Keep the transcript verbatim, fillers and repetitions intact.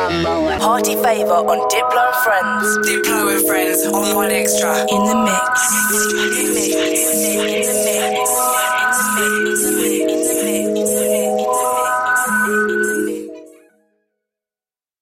Party Favour on Diplo and Friends. Diplo and Friends on One Extra. In the mix.